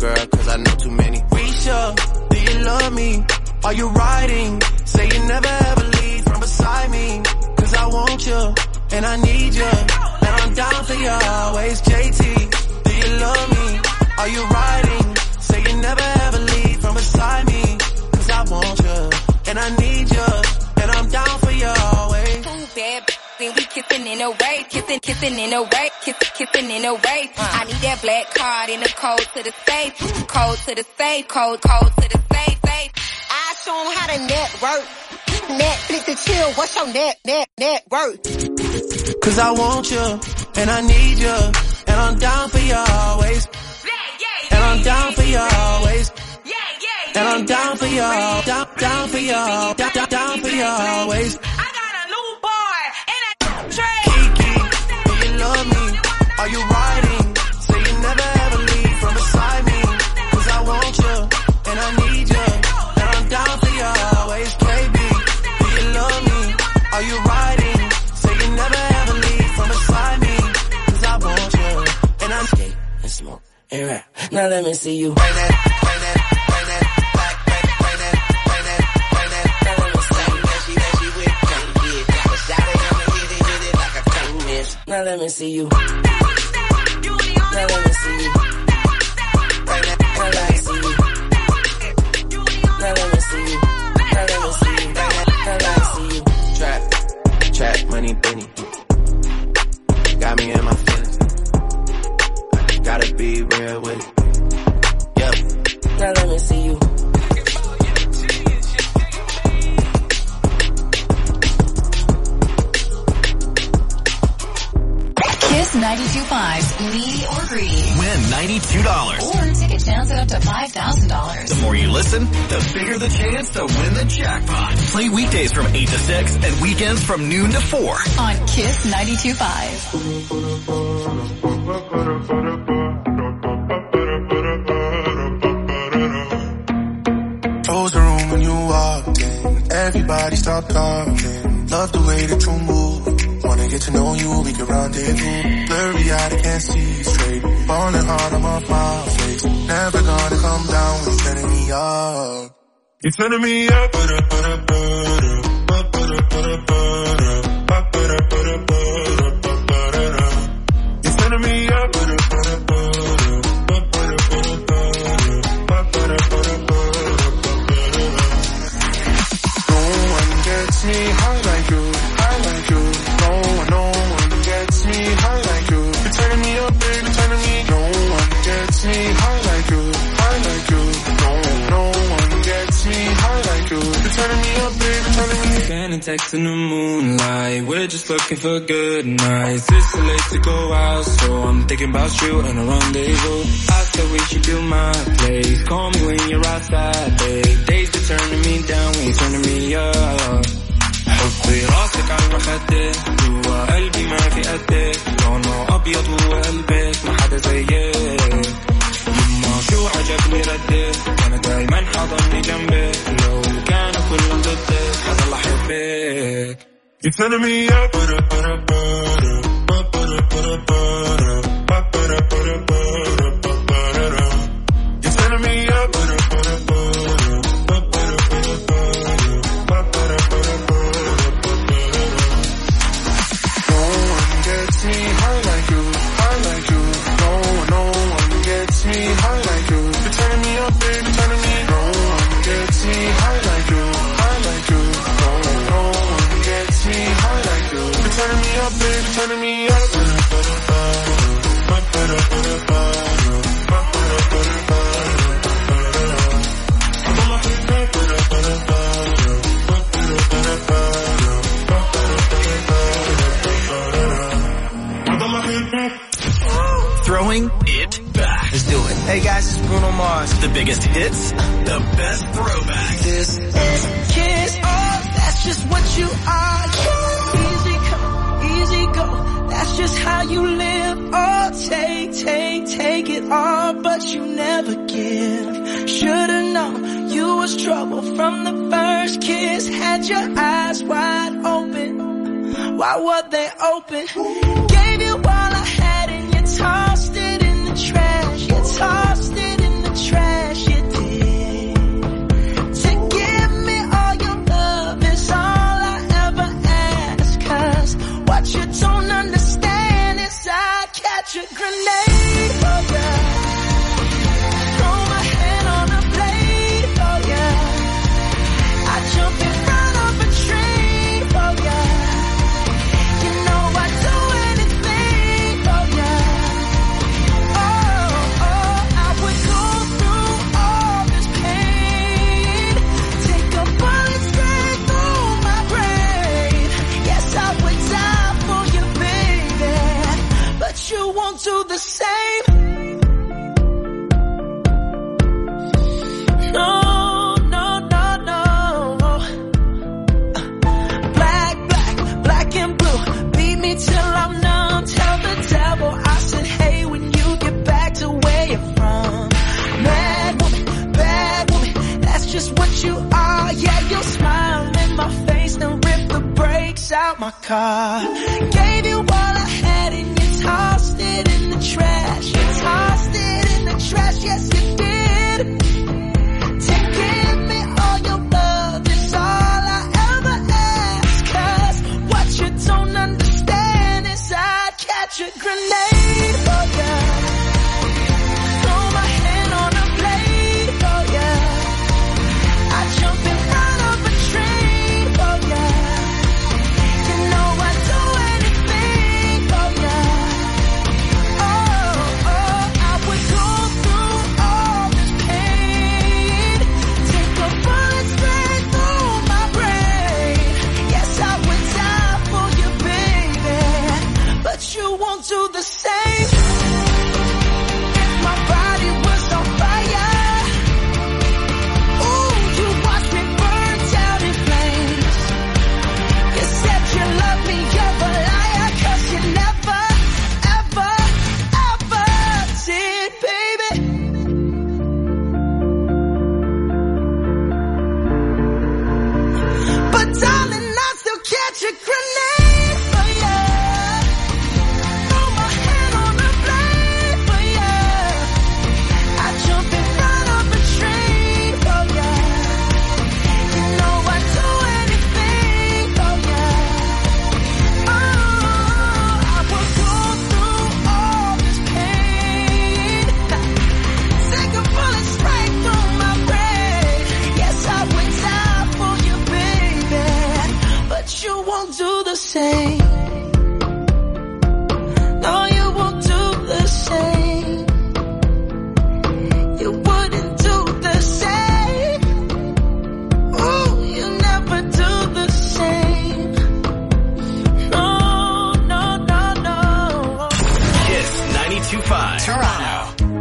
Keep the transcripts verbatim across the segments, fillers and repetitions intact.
girl, cause I know too many. Reach up, do you love me? Are you riding? Say you never ever leave from beside me. Cause I want you, and I need you, and I'm down for you always. J T, do you love me? Are you riding? Say you never ever leave from beside me. Cause I want you, and I need you, and I'm down for you always. Too bad, then we kissing in a way, kissing, kissing in a way, kissing, kissing in a way. Uh. I need that black card in the code to the safe, code to the safe, code, code to the safe, safe. I show 'em how to network. Netflix and chill, what's your net, net, net worth? Cause I want you, and I need you, and I'm down for you always. And I'm down for you always. And I'm down for you, down, down for you, down, down, down for you always. I got a new boy in that trade. Kiki, do you love me? Are you riding? Say you never ever leave from beside me. Cause I want you, and I need you, and I'm down for you always. K B, do you love me? Are you riding? Say you never ever leave from beside me. Cause I want you, and I skate and smoke and rap. Now let me see you. Bring that, bring that, bring that, back, bring, bring that, bring that, bring that. Now let me see you. That she, that she with can't get. But shout it, I'ma hit it, hit it like I can't miss. Now let me see you. Now let me see you. Bring that, now let me see you. Now let me see you. Now let me see you. Bring that, now let me see you. Trap, trap, money, Benny. Got me in my feelings. Gotta be real with it. Yep. Now let me see you. Kiss ninety-two point five's Needy or Greedy. Win ninety-two dollars. Or take a chance at up to five thousand dollars. The more you listen, the bigger the chance to win the jackpot. Play weekdays from eight to six and weekends from noon to four. On Kiss ninety-two point five. Close the room when you walk in. Everybody stop talking. Love the way that you move. Wanna get to know you, we can rendezvous. Blurry eyed, I can't see straight. Falling hard, I'm off my face. Never gonna come down when you're turning me up. You're turning me up. You're turning me up. Me high like you, high like you. No one, no one gets me high like you. You're turning me up, baby, turning me. No one gets me high like you, high like you. No, no one gets me high like you. You're turning me up, baby, turning me. Sending texts in the moonlight. We're just looking for good nights. It's too late to go out, so I'm thinking about you and a rendezvous. I said we should do my place. Call me when you're outside, babe. Days are turning me down when you're turning me up. حطي راسك على المخدة جوا قلبي ما في قدك لونه أبيض وقلبك ما حدا زيك يما شو عجبني ردك أنا دايما حضني جنبك لو كانوا كلهم ضدك حضل أحبك. You're turning me up. You're turning me up. Me high like you, high like you. No one, no one gets me high like you. You're turning me up, baby, turning me. No one gets me high like you, high like you. No, no one gets me high like you. You're turning me up, baby, turning me up. Throwing it back. Let's do it. Hey guys, it's Bruno Mars. The biggest hits, the best throwbacks. This is Kiss. Oh, that's just what you are. Easy come, easy go. That's just how you live. Oh, take, take, take it all, but you never give. Should've known you was trouble from the first kiss. Had your eyes wide open. Why were they open? Gave you all I had and you tossed it in the trash. You tossed it in the out my car. Gave you all I had and you tossed it in the trash. You tossed it in the trash, yes you did. To give me all your love is all I ever ask. Cause what you don't understand is I'd catch a grenade for ya. Throw my hand on a blade for ya. I'd jump in front of a train for ya. You know I'd do anything for ya. Oh, oh, I would go through all this pain. Take a bullet straight through my brain. Yes, I would die for you, baby. But you won't do the same. If my body was on fire, ooh, you watch me burn down in flames. You said you love me, you're a liar, cause you never, ever, ever did, baby. But darling, I still catch a grenade for ya. Throw my hand on the blade for ya. I jump in front of a train for ya. You know I'd do anything for ya. Oh, I would go through all this pain. Take a bullet straight through my brain. Yes, I would die for you, baby. But you won't do the same. No, you won't do the same. You wouldn't do the same. Ooh, you never do the same. No, no, no, no. Kiss ninety-two point five. Toronto.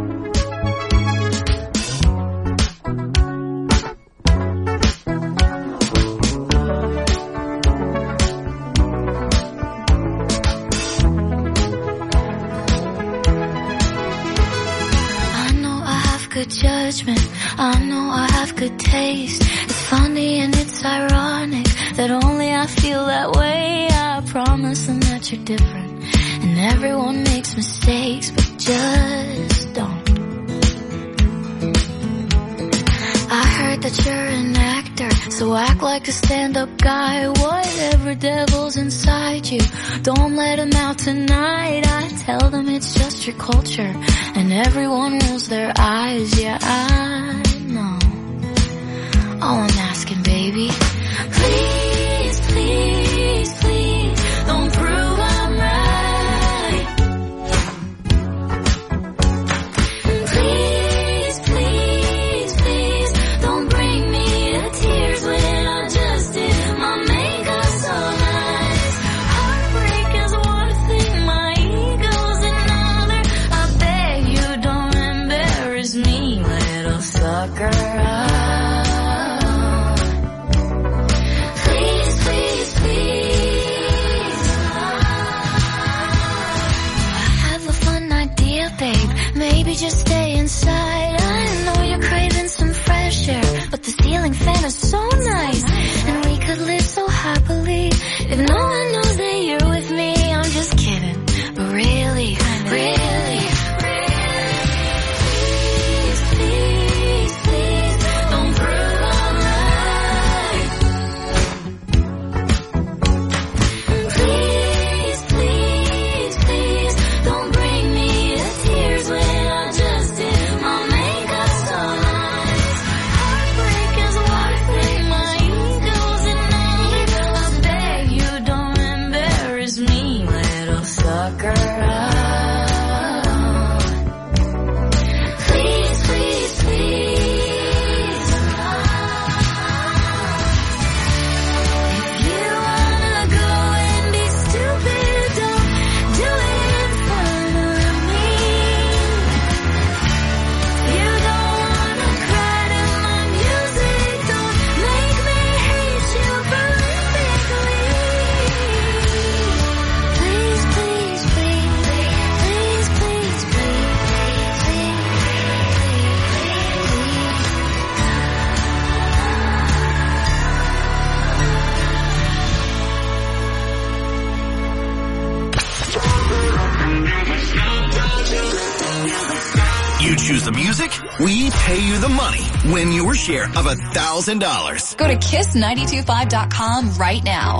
I know I have good judgment. I know I have good taste. It's funny and it's ironic that only I feel that way. I promise them that you're different. And everyone makes mistakes, but just don't. I heard that you're an actor, so act like a stand-up guy. Whatever devil's inside you, don't let him out tonight. I tell them it's just your culture, and everyone rolls their eyes. Yeah, I know. All I'm asking, baby, please, please, please, don't prove I'm right. Please, please, please, don't bring me to tears when I just did my makeup so nice. Heartbreak is one thing, my ego's another. I beg you don't embarrass me, little sucker. Please, please, please. I have a fun idea, babe. Maybe just stay inside. I know you're craving some fresh air, but the ceiling fan is so nice, and we could live so happily if no one knows that you're with me. I'm just kidding, but really, really, really, please, please, please, choose the music, we pay you the money. Win your share of a thousand dollars. Go to kiss nine two five dot com right now.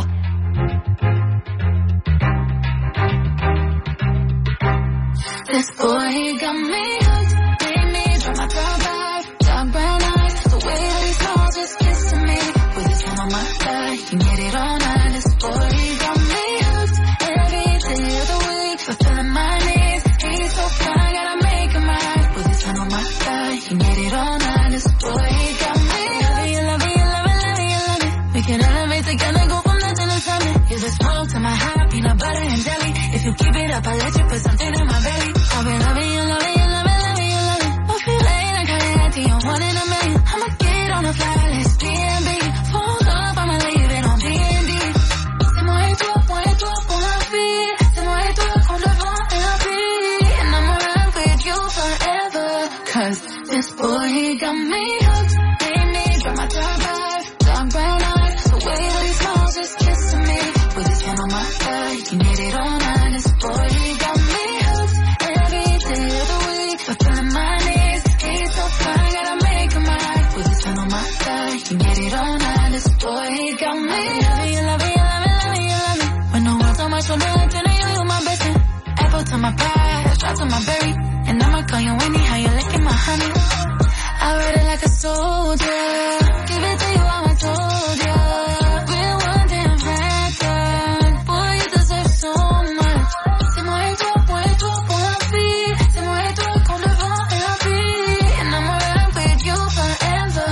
This boy, he got me hooked. Made me drop my top off. Dark brown eyes. The way that he smiles just kissing me. With his hand on my thigh, he made it all night. This boy, he got me hooked. Every day of the week, fulfilling my needs. He's so fine, gotta make him right. With his hand on my thigh, he made it all night. This boy, he got me hooked. You love it, you love it, love it, you love it. We can elevate together, go from nothing to something. You just smoke to my high, peanut butter and jelly. If you keep it up, I'll let you put something in my belly. I've been loving you, loving you, loving, loving you, loving. Don't feel late, I got it at the one in a million. I'ma get on the fly, let's D and B. Fold up, I'ma leave it on D and D. C'est moi et toi, moi et toi pour la vie. C'est moi et toi qu'on devant la vie. And I'ma ride with you forever. Cause this boy, he got me hooked. Made me drop my top off. Dark brown eyes. The way that he smiles just kissing me. With his hand on my thigh, he made it all night. This boy, he got me hooked. Every day of the week, fulfilling my needs. He's so fine, gotta make him right. With his hand on my thigh, he made it all night. This boy, he got me hooked. You love it, you love it, love it, you love it. When no words on my shoulder, then you, you my best friend. Apple to my pie, shot to my berry. And I'ma call you Winnie, how you licking my honey. I ride it like a soldier. Give it to you how I told ya. Real one damn factor. Boy, you deserve so much. C'est moi et toi, moi et toi pour la vie. C'est moi et toi qu'on devant la vie. And I'ma ride with you forever.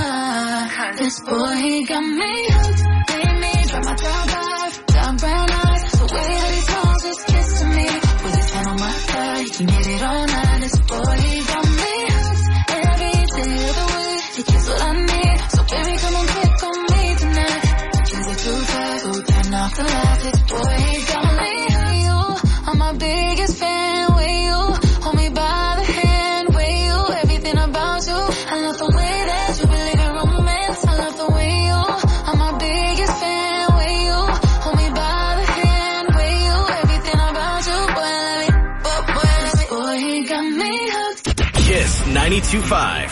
This boy, he got me hooked. Made me drop my top off. Dark brown eyes. The way that he smiles just kissing me. With his hand on my thigh, he made it all night. This boy, he got me hooked. Every day of the week, he gets what I need. So baby, come and pick on me tonight. Things are too fast, so turn off the light. This boy, he got me hooked. You are my biggest fan. With you, hold me by the hand. With you, everything about you. I love the way that you believe in romance. I love the way you are my biggest fan. With you, hold me by the hand. With you, everything about you. Boy, I love it. Boy, boy, I love it. Boy, he got me hooked. Kiss ninety-two point five.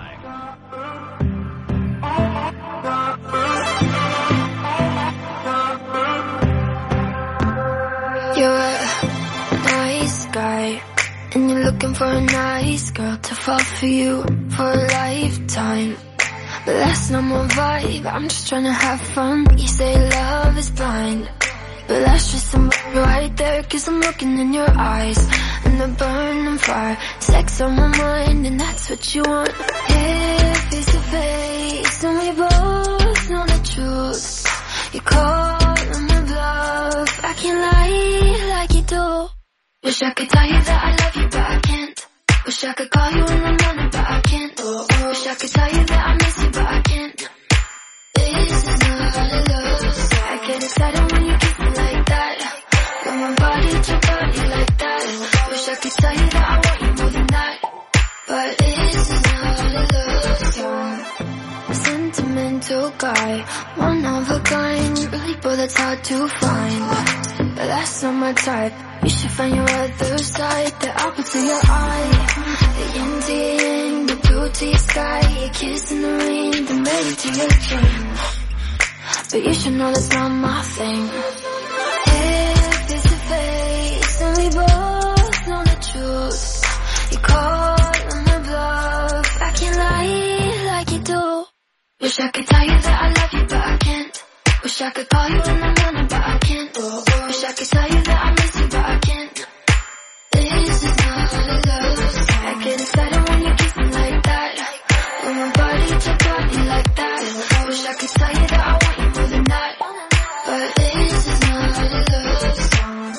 You're a nice guy, and you're looking for a nice girl to fall for you for a lifetime. But that's not my vibe, I'm just trying to have fun. You say love is blind, but that's just somebody right there. Cause I'm looking in your eyes, and they're burning fire. Sex on my mind, and that's what you want. Here, face to face, and we both know the truth. You call on my bluff, I can't lie like you do. Wish I could tell you that I love you, but I can't. Wish I could call you in the morning, but I can't. Wish I could tell you that I miss you, but I can't. This is not love. I get excited when you kiss me like that. Put my body to your body like that. Wish I could tell you that I want you more than that. But this is not a love song. Sentimental guy, one of a kind. Really, but that's hard to find. But that's not my type. You should find your other side. The apple to your eye, the yin to your yang, the blue to your sky. Your kiss in the rain, the ready to your dream. But you should know that's not my thing. If face to face, and we both know the truth. You call on my bluff, I can't lie like you do. Wish I could tell you that I love you, but I can't. Wish I could call you in the morning, but I can't. Wish I could tell you that I miss you, but I can't. This is not love. I get excited when you kiss me like that. Put my body to your body like that. Wish I could tell you that I want you more than that. But this is not love song.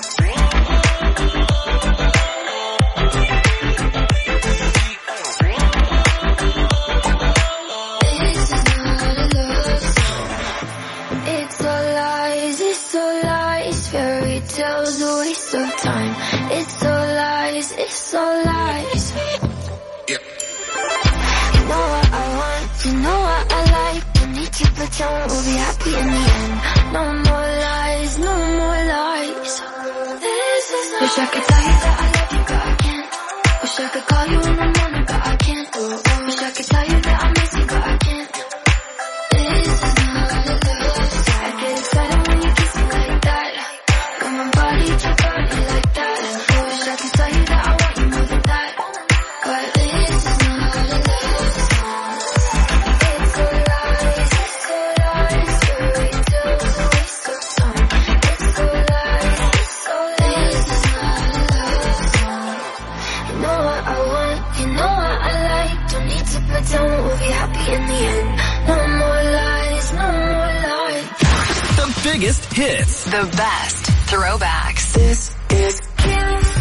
This is not a love song. It's all lies, it's all lies. Fairy tales, a waste of time. It's all lies, it's all lies. You know what I want, you know what I like. Don't need to pretend we'll be happy in the end. No more lies, no more lies. This is Wish I could tell you that I love you, but I can't. Wish I could call you in the morning, but I in the end, no more lies, no more lies. The biggest hits. The best throwbacks. This is Kiss.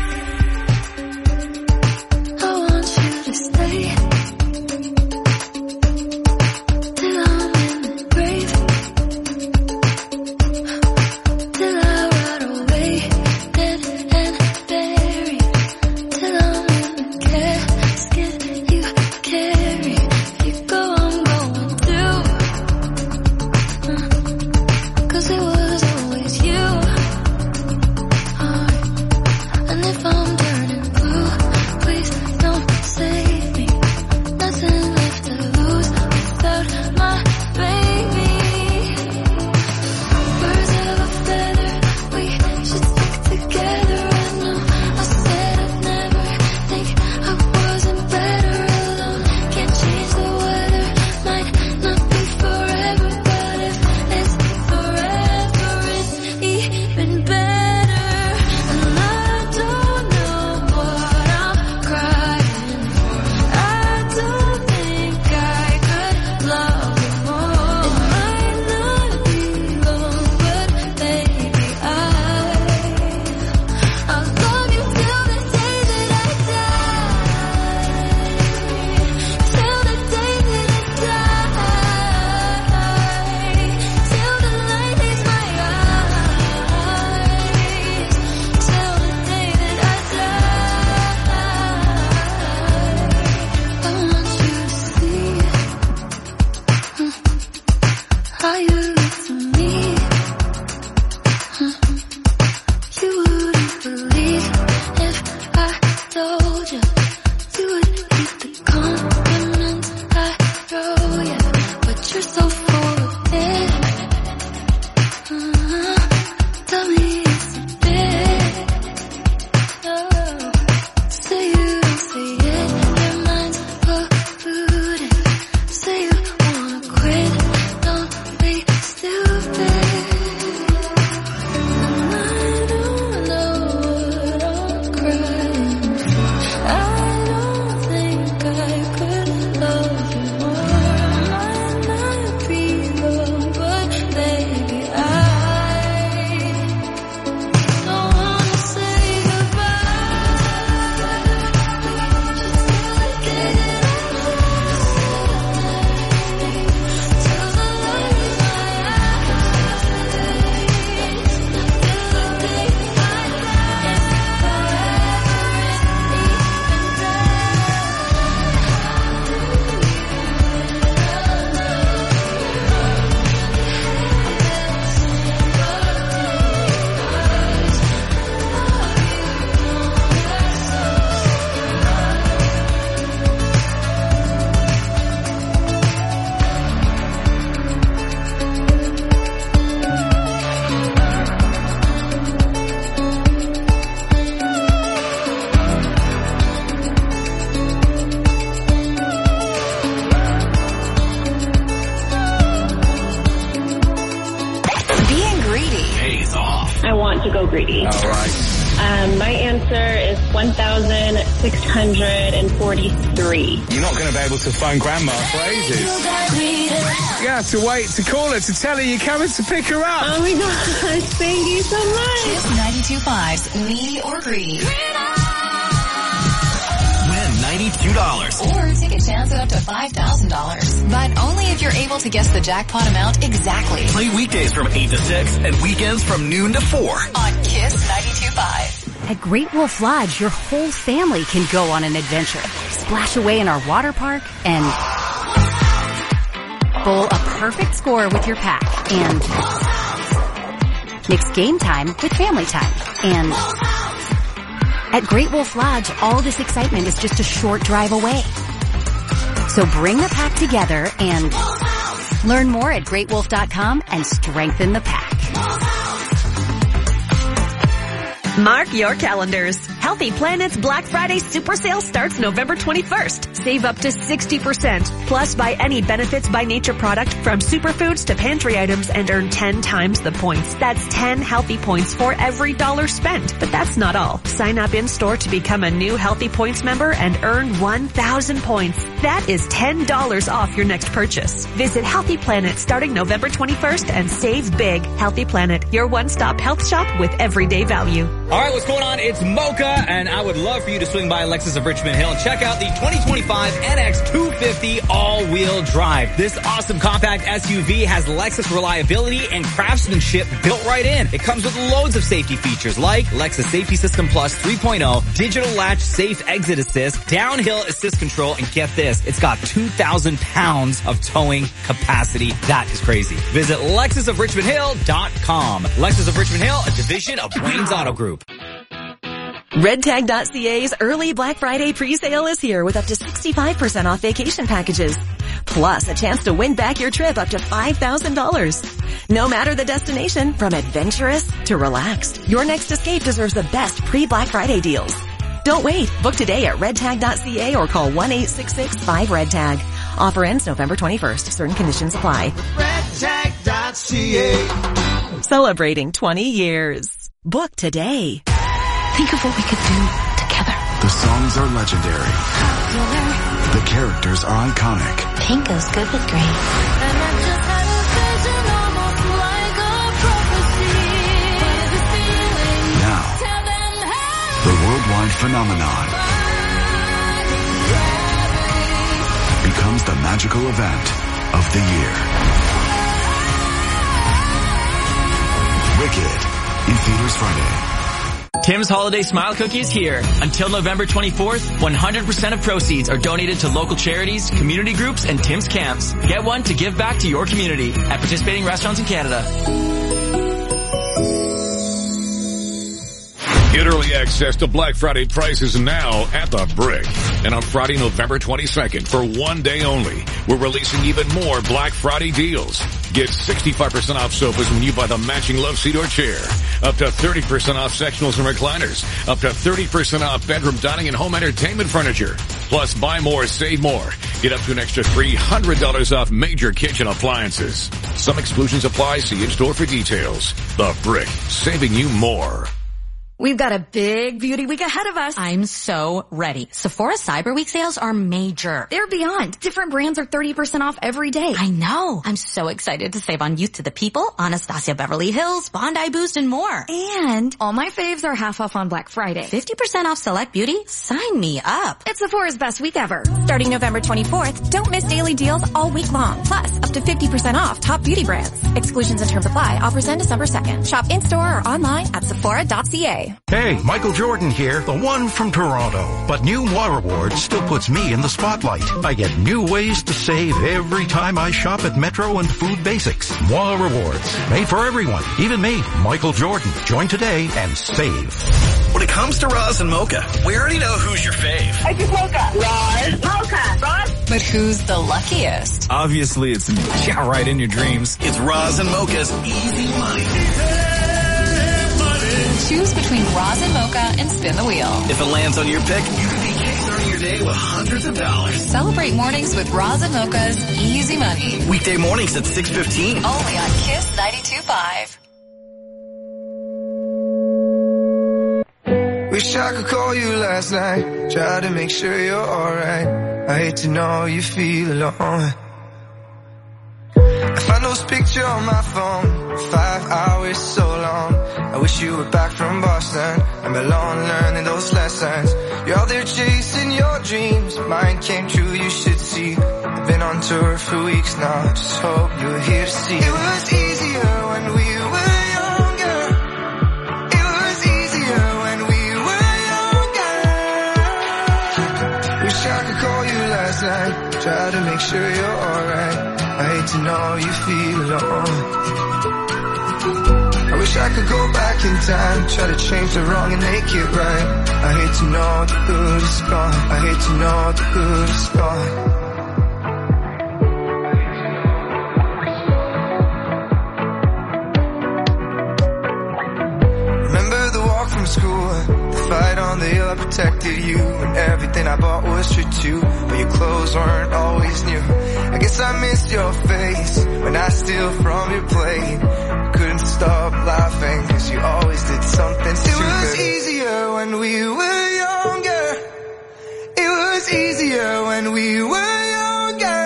I want you to stay till I'm in the grave, till I rot away, dead and buried, till I'm in the casket you carry. If you go, I'm going too, uh, 'cause it was always you. Uh, and if I'm turning blue, please don't save me. Nothing left to lose without my baby. Birds of a feather, we should stick together. I know I said I'd never think I wasn't better alone. Can't change the weather, might not be forever, but if it's forever, it's even better. And I don't know what I'm crying for. I don't think I could love you more. It might not be long, but baby, I I'll love you till the day that I die. Till the day that I die. Till the light leaves my eyes. Till the day that I die. I want you to see how you look for me. You wouldn't believe if I told you. You would keep the compliments I throw you, but you're so full of it. Uh, tell me it's a bit. Oh, say you don't see it, your mind's polluted. Say you wanna quit, don't be stupid. And I don't know what I'm crying for. I don't think I could love you more. Might not be long, but baby, I don't wanna say goodbye. Just till the day that I till the light in my eyes, till the day I die. Being greedy. Pays off. I want to go greedy. All right. Um, my answer is one thousand six hundred forty-three. You're not going to be able to phone Grandma for ages. You have to wait to call her to tell her you're coming to pick her up. Oh my gosh, thank you so much. Kiss ninety-two point five's Needy or Greedy. Win ninety-two dollars. Or take a chance at up to five thousand dollars. But only if you're able to guess the jackpot amount exactly. Play weekdays from eight to six and weekends from noon to four. On Kiss ninety-two point five. At Great Wolf Lodge, your whole family can go on an adventure. Splash away in our water park and bowl a perfect score with your pack. And mix game time with family time. And at Great Wolf Lodge, all this excitement is just a short drive away. So bring the pack together and learn more at great wolf dot com and strengthen the pack. Mark your calendars. Healthy Planet's Black Friday Super Sale starts November twenty-first. Save up to sixty percent. Plus, buy any Benefits by Nature product from superfoods to pantry items and earn ten times the points. That's ten healthy points for every dollar spent. But that's not all. Sign up in-store to become a new Healthy Points member and earn one thousand points. That is ten dollars off your next purchase. Visit Healthy Planet starting November twenty-first and save big. Healthy Planet, your one-stop health shop with everyday value. All right, what's going on? It's Mocha, and I would love for you to swing by Lexus of Richmond Hill and check out the twenty twenty-five N X two fifty all-wheel drive. This awesome compact S U V has Lexus reliability and craftsmanship built right in. It comes with loads of safety features like Lexus Safety System Plus three point oh, digital latch safe exit assist, downhill assist control, and get this, it's got two thousand pounds of towing capacity. That is crazy. Visit Lexus of Richmond Hill dot com. Lexus of Richmond Hill, a division of Wayne's Auto Group. red tag dot c a's early Black Friday pre-sale is here with up to sixty-five percent off vacation packages. Plus, a chance to win back your trip up to five thousand dollars. No matter the destination, from adventurous to relaxed, your next escape deserves the best pre-Black Friday deals. Don't wait. Book today at red tag dot c a or call one eight six six five red tag. Offer ends November twenty-first. Certain conditions apply. red tag dot c a. Celebrating twenty years. Book today. Think of what we could do together. The songs are legendary. The characters are iconic. Pink goes good with green. Now, the worldwide phenomenon becomes the magical event of the year. Wicked in theaters Friday. Tim's Holiday Smile Cookie is here. Until November twenty-fourth, one hundred percent of proceeds are donated to local charities, community groups, and Tim's camps. Get one to give back to your community at participating restaurants in Canada. Get early access to Black Friday prices now at The Brick. And on Friday, November twenty-second, for one day only, we're releasing even more Black Friday deals. Get sixty-five percent off sofas when you buy the matching love seat or chair. Up to thirty percent off sectionals and recliners. Up to thirty percent off bedroom dining and home entertainment furniture. Plus, buy more, save more. Get up to an extra three hundred dollars off major kitchen appliances. Some exclusions apply. See in-store for details. The Brick, saving you more. We've got a big beauty week ahead of us. I'm so ready. Sephora Cyber Week sales are major. They're beyond. Different brands are thirty percent off every day. I know. I'm so excited to save on Youth to the People, Anastasia Beverly Hills, Bondi Boost, and more. And all my faves are half off on Black Friday. fifty percent off select beauty? Sign me up. It's Sephora's best week ever. Starting November twenty-fourth, don't miss daily deals all week long. Plus, up to fifty percent off top beauty brands. Exclusions and terms apply. Offers end December second. Shop in-store or online at sephora dot c a. Hey, Michael Jordan here, the one from Toronto. But new Moi Rewards still puts me in the spotlight. I get new ways to save every time I shop at Metro and Food Basics. Moi Rewards, made for everyone, even me, Michael Jordan. Join today and save. When it comes to Roz and Mocha, we already know who's your fave. I just Mocha. Roz. Mocha. Roz. But who's the luckiest? Obviously, it's me. Yeah, right in your dreams. It's Roz and Mocha's Easy Money. Choose between Roz and Mocha and spin the wheel. If it lands on your pick, you can be kickstarting your day with hundreds of dollars. Celebrate mornings with Roz and Mocha's Easy Money. Weekday mornings at six fifteen. Only on Kiss ninety-two point five. Wish I could call you last night, try to make sure you're alright. I hate to know you feel alone. I found those pictures on my phone, five hours so long. I wish you were back from Boston, I'm alone learning those lessons. You're out there chasing your dreams, mine came true, you should see. I've been on tour for weeks now, just hope you're here to see. It was easier when we were younger. It was easier when we were younger. Wish I could call you last night, try to make sure you're alright. I hate to know you feel alone. I wish I could go back in time, try to change the wrong and make it right. I hate to know the good is gone. I hate to know the good is gone. Remember the walk from school, the fight on the protected you, and everything I bought was true too. But your clothes weren't always new. I guess I missed your face when I steal from your plate. Couldn't stop laughing cause you always did something stupid. It was easier when we were younger. It was easier when we were younger.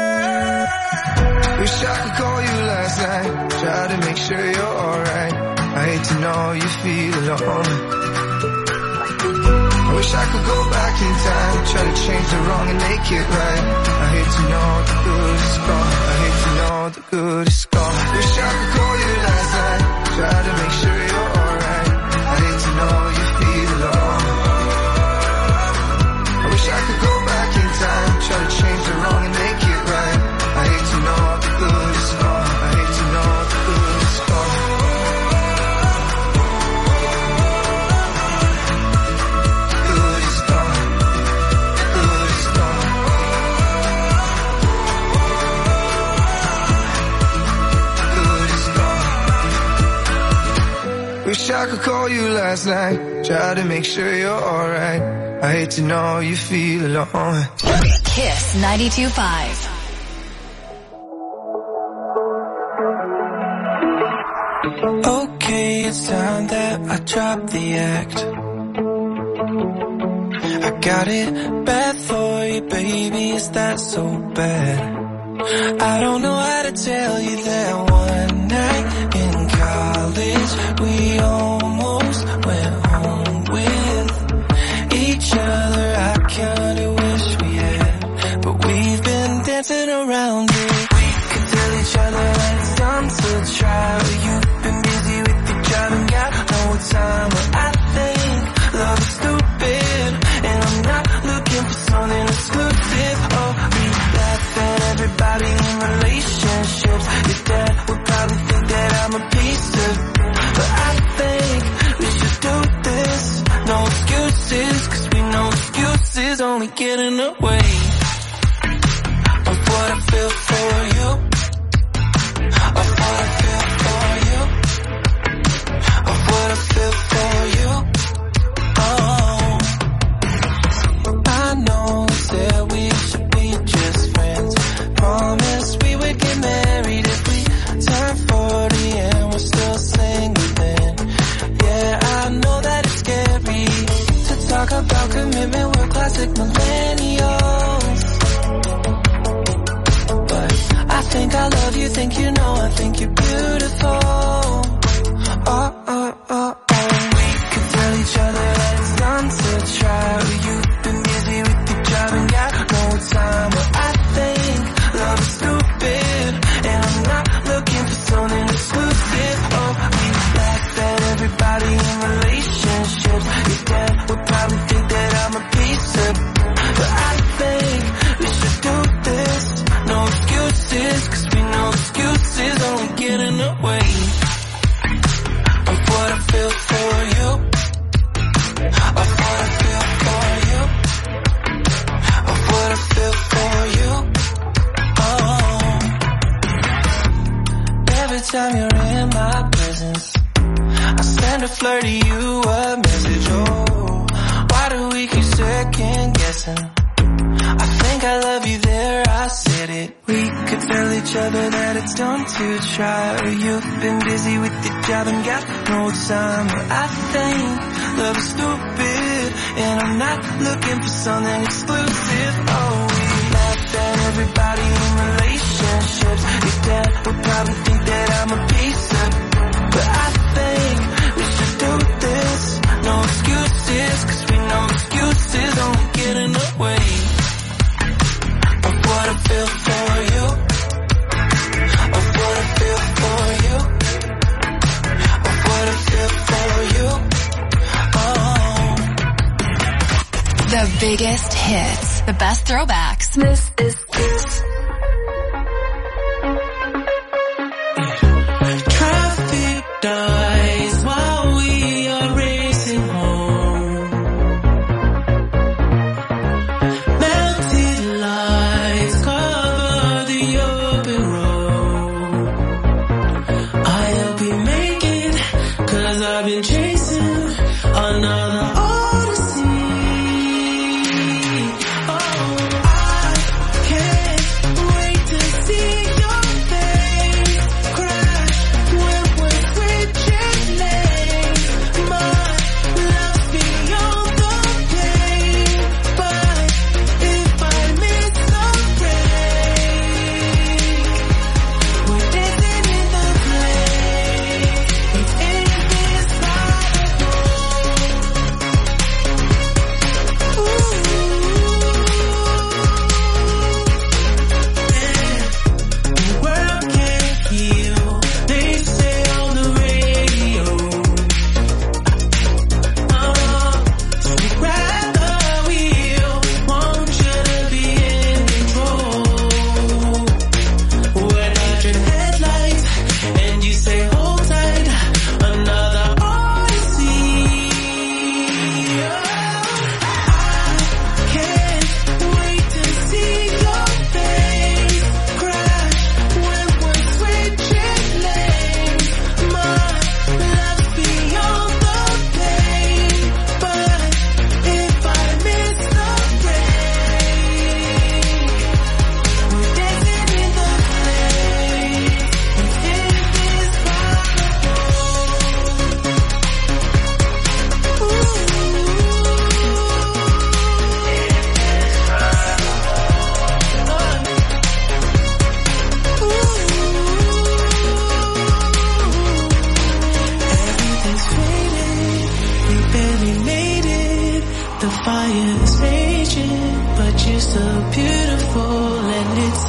Wish I could call you last night, try to make sure you're alright. I hate to know you feel alone. I wish I could go back in time, try to change the wrong and make it right. I hate to know the good is gone. I hate to know the good is gone. Wish I could call you last night, try to make sure you're alright. I hate to know you feel alone. I wish I could go back in time, try to change the wrong and make it right. I hate to know the good is gone. I hate to know the good is gone. Wish I could call you last night, try to make sure you're alright. I hate to know you feel alone. Kiss ninety-two point five. Okay, it's time that I drop the act. I got it bad for you, baby, is that so bad? I don't know how to tell you that one night in college we almost went home with each other. I kinda wish we had, but we've been dancing around it. We could tell each other that it's time to try. You've been busy with your job and got no time, but I think love is stupid, and I'm not looking for something exclusive. Oh, we laugh at everybody in relationships. Your dad would probably think that I'm a piece of, but I think we should do this. No excuses, cause we know excuses only get in the way of what I feel for you, of what I feel for you, of what I feel for you. Oh, I know that we should be just friends. Promise we would get married if we turn forty and we're still single then. Yeah, I know that it's scary to talk about commitment, we're classic millennials. But I think I love you, think you know, I think you're beautiful. Oh, oh, oh, oh. We could tell each other that it's time to try. You've been busy with your job and got no time, but I think love is stupid, and I'm not looking for something exclusive. Oh, we laugh at everybody in relationships. Your dad would probably think that I'm a piece of, but I think we should do this. No excuses, cause we know excuses only get in the way of what I feel for you, of what I feel for you, of what I feel for you. Oh, every time you're in my presence, I send a flirt to you a message. Oh, why do we keep second guessing? I think I love you there, I said it. We could tell each other that it's time to try. You've been busy with your job and got no time, but I think love is stupid, and I'm not looking for something exclusive. Oh, we laughed at everybody in relationships. Your dad would probably think that I'm a piece of, but I think we should do this. No excuses, cause we know excuses only get in the way of what I feel for you, of what I feel for you, of what I feel for you. Oh, the biggest hits, the best throwbacks. This is this. Traffic dies while we are racing home. Melted lights cover the open road. I'll be making, cause I've been chasing another odyssey.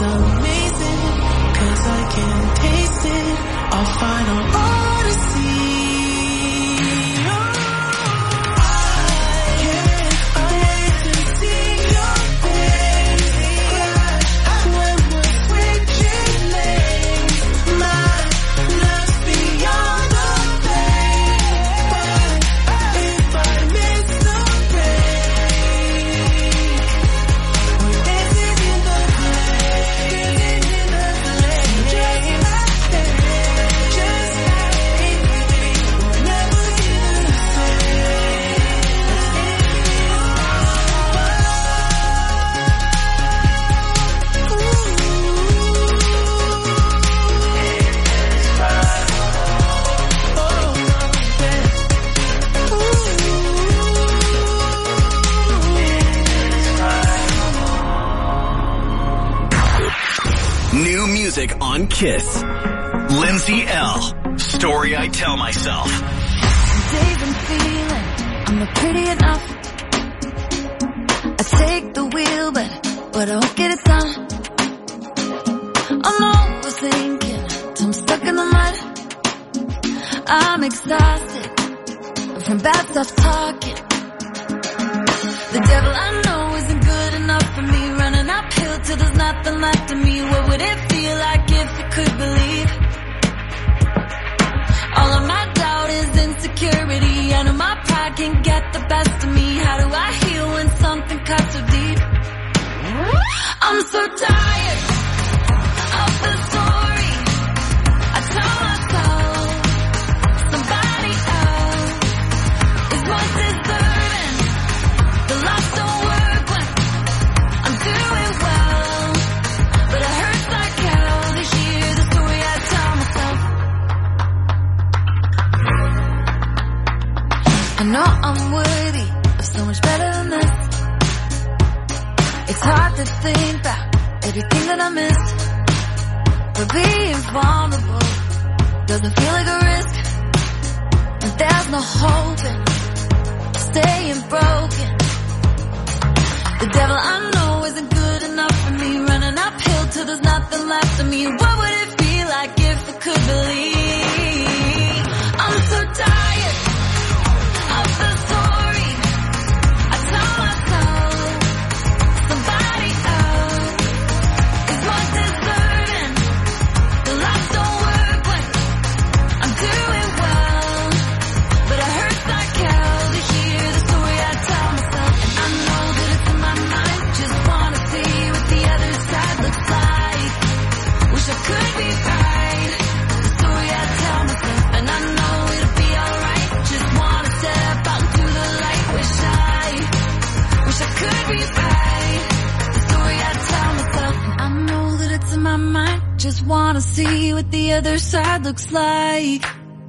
amazing, cause I can taste it. Our final odyssey. New music on Kiss. Lindsay L. Story I Tell Myself. Days I'm feeling I'm not pretty enough. I take the wheel, but but I won't get it done. I'm always thinking till I'm stuck in the mud. I'm exhausted from bad stuff talking. The devil I know isn't good enough for me. Running uphill till there's nothing left of me. What would it feel like if you could believe? All of my doubt is insecurity. I know my pride can get the best of me. How do I heal when something cuts so deep? I'm so tired of the story I tell myself. Somebody else is more deserving. The lights don't work when I'm doing well, but it hurts like hell to hear the story I tell myself. I know I'm worthy of so much better than this. It's hard to think about everything that I missed. But being vulnerable doesn't feel like a risk. And there's no hope in staying broken. The devil I know isn't good enough for me. Running uphill till there's nothing left of me. What would it feel like if I could believe? I'm so tired of the story I tell myself. Somebody else is more deserving. The lights don't work when I'm doing well, but it hurts like hell to hear the story I tell myself. And I know that it's in my mind. Just wanna see what the other side looks like. Wish I could be right. The story I tell myself, and I know it'll be alright. Just wanna step out into the light. Wish I, wish I could be right. The story I tell myself, and I know that it's in my mind. Just wanna see what the other side looks like.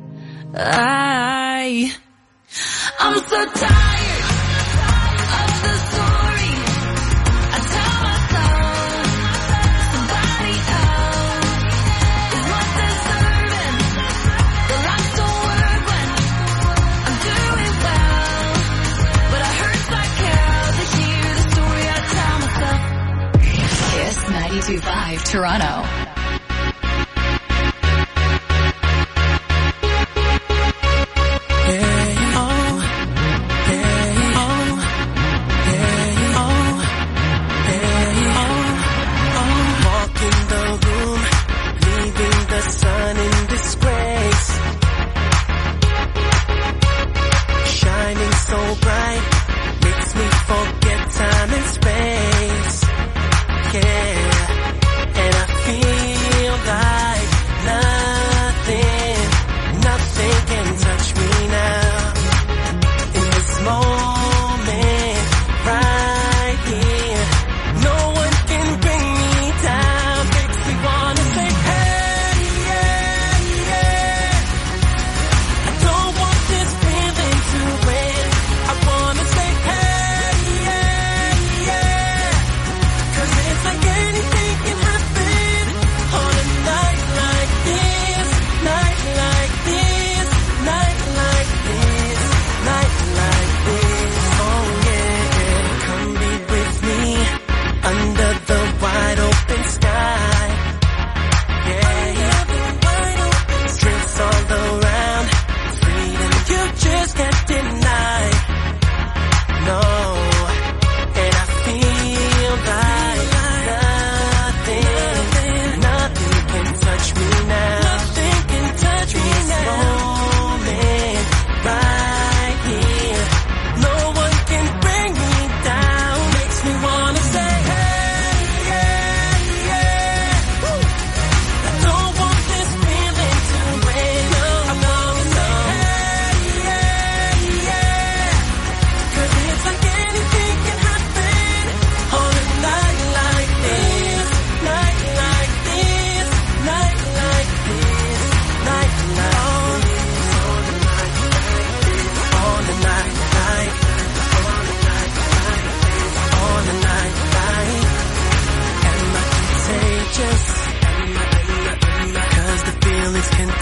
I, I'm so tired of the story I tell myself. Somebody else is more deserving. The lights don't work when I'm doing well, but it hurts like hell to hear the story I tell myself. Kiss ninety-two point five Toronto. Time and space, yeah, and I feel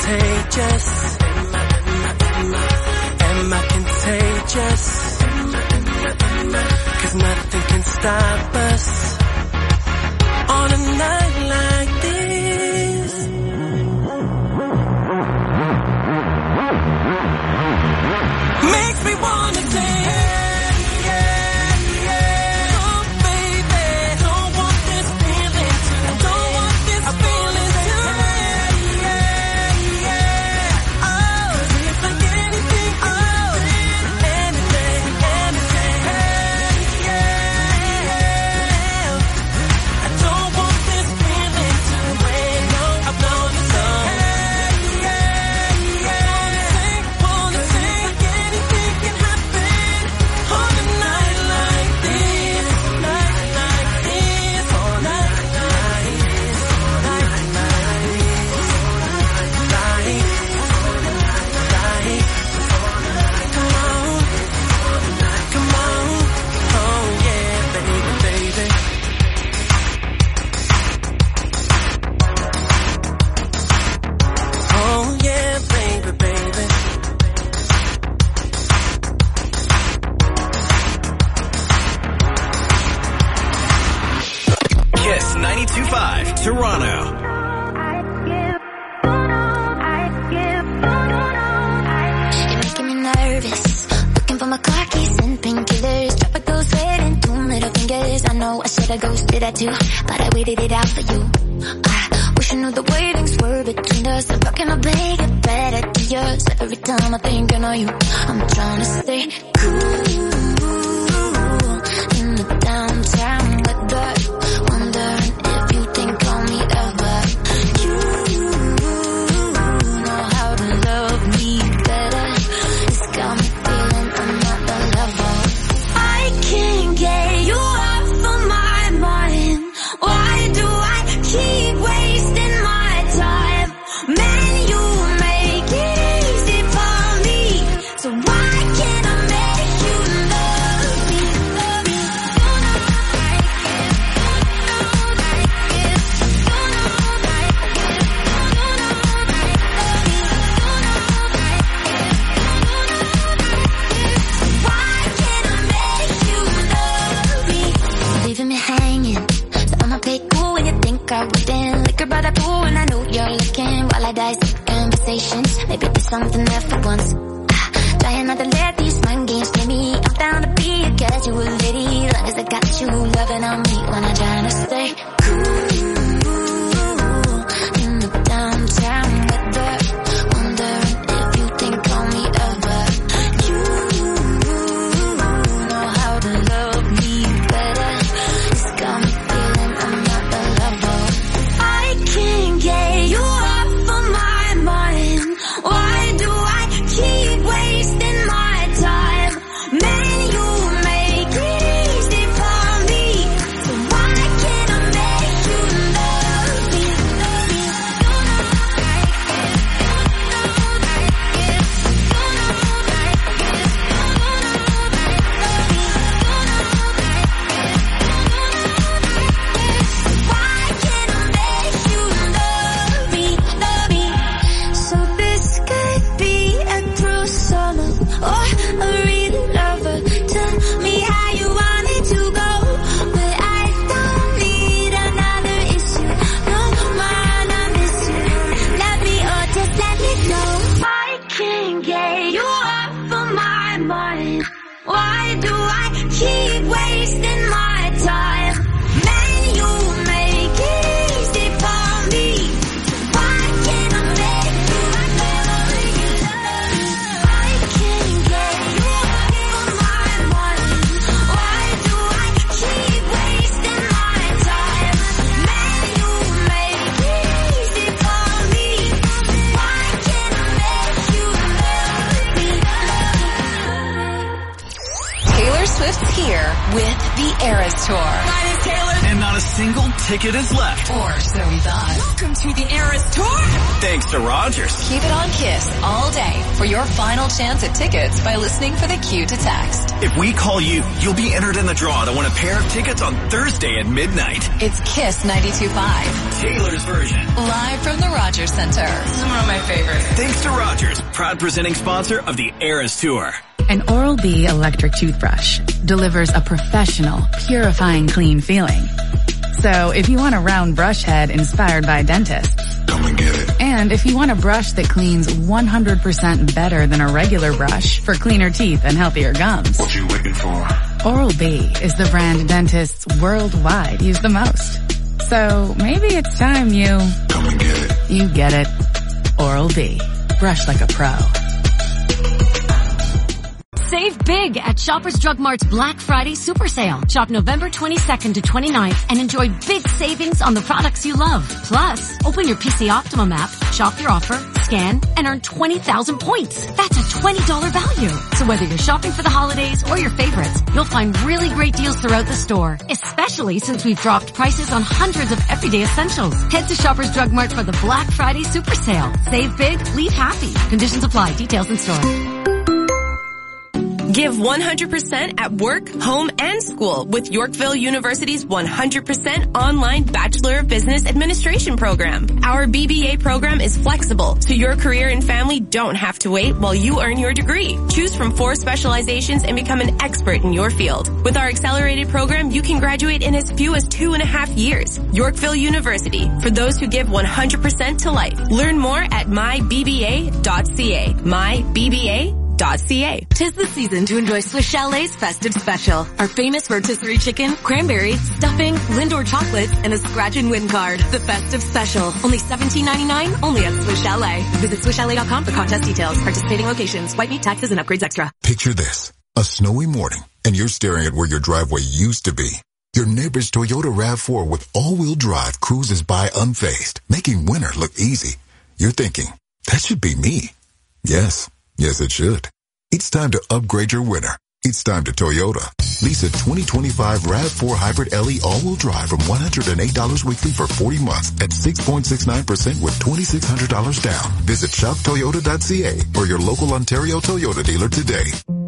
contagious? Am I contagious? Cause nothing can stop us on a night like this. Makes me wanna dance. ninety-two point five, Toronto. You're making me nervous. Looking for my car keys and painkillers. Drop a ghost head and two middle fingers. I know I should've ghosted that too, but I waited it out for you. I wish I knew the waiting's were between us. I'm rocking a big get better to yours. Every time I think I know you, I'm trying to stay cool in the downtown weather. Wondering if you think on me ever. You know how to love me better. It's got me feeling I'm not the lover. I can't get you off of my mind. Why do I keep wasting my time? Man, you make it easy for me. So why can't I make you love me? Love me. Leaving me hanging, so I'ma play cool when you think I wouldn't. Liquor by the pool and I know you're looking while I dissect conversations. Maybe there's something there for once. Ah, trying not to let these mind games play me. I'm down to be a casual lady, long as I got you loving on me when I'm trying to stay cool in the downtown weather. Wondering if you think on me ever. You know how to love me better. It's got me feeling I'm not the lover. I can't get you off of my mind. Why do I keep wasting my time? Man, you make it easy for me. So why can't I make you love me? Love me. Why can't I make you love me? Love me. So this could be a true summer or a real lover. Tell me how you want it to go, but I don't need another issue. No man, I miss you. Love me or just let me go. I can't get you off of my mind. Why do I keep wasting my time? Man, you make it easy for me. Why can't I make you love me? I can't get you off of my mind. Why do I keep wasting my time? Man, you make it easy for me. Why can't I make you love me? Taylor Swift's here with the Eras Tour. And not a a single ticket is left. Or so we thought. Welcome to the Eras Tour. Thanks to Rogers. Keep it on KISS all day for your final chance at tickets by listening for the cue to text. If we call you, you'll be entered in the draw to win a pair of tickets on Thursday at midnight. It's KISS ninety-two point five. Taylor's version. Live from the Rogers Center. This is one of my favorites. Thanks to Rogers, proud presenting sponsor of the Eras Tour. An Oral-B electric toothbrush delivers a professional, purifying, clean feeling. So if you want a round brush head inspired by dentists, come and get it. And if you want a brush that cleans one hundred percent better than a regular brush for cleaner teeth and healthier gums, what you waiting for? Oral-B is the brand dentists worldwide use the most. So maybe it's time you... come and get it. You get it. Oral-B. Brush like a pro. Save big at Shoppers Drug Mart's Black Friday Super Sale. Shop November twenty-second to twenty-ninth and enjoy big savings on the products you love. Plus, open your P C Optimum app, shop your offer, scan, and earn twenty thousand points. That's a twenty dollars value. So whether you're shopping for the holidays or your favorites, you'll find really great deals throughout the store, especially since we've dropped prices on hundreds of everyday essentials. Head to Shoppers Drug Mart for the Black Friday Super Sale. Save big, leave happy. Conditions apply. Details in store. Give one hundred percent at work, home, and school with Yorkville University's one hundred percent online Bachelor of Business Administration program. Our B B A program is flexible, so your career and family don't have to wait while you earn your degree. Choose from four specializations and become an expert in your field. With our accelerated program, you can graduate in as few as two and a half years. Yorkville University, for those who give one hundred percent to life. Learn more at my b b a dot c a. my b b a dot c a. Tis the season to enjoy Swiss Chalet's festive special. Our famous rotisserie chicken, cranberry, stuffing, Lindor chocolates, and a scratch and win card. The festive special. Only seventeen ninety-nine, only at Swiss Chalet. Visit swiss chalet dot com for contest details. Participating locations. White meat, taxes, and upgrades extra. Picture this. A snowy morning, and you're staring at where your driveway used to be. Your neighbor's Toyota RAV four with all-wheel drive cruises by unfazed, making winter look easy. You're thinking, that should be me. Yes. Yes, it should. It's time to upgrade your winter. It's time to Toyota. Lease a twenty twenty-five RAV four Hybrid L E all-wheel drive from one hundred eight dollars weekly for forty months at six point six nine percent with twenty-six hundred dollars down. Visit shop toyota dot c a or your local Ontario Toyota dealer today.